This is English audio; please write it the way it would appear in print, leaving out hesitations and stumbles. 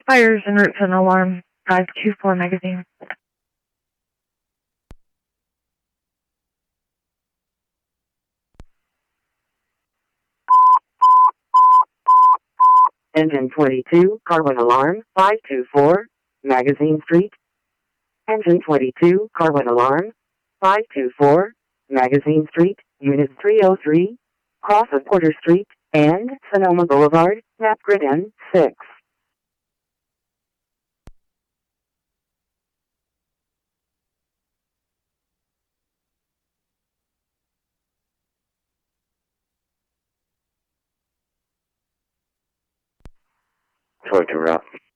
Fires en route to an alarm 524 magazine. Engine 22, car 1 alarm, 524, Magazine Street. Engine 22, car 1 alarm, 524, Magazine Street, Unit 303, cross of Porter Street, and Sonoma Boulevard, Napgrid N6. Toyota route.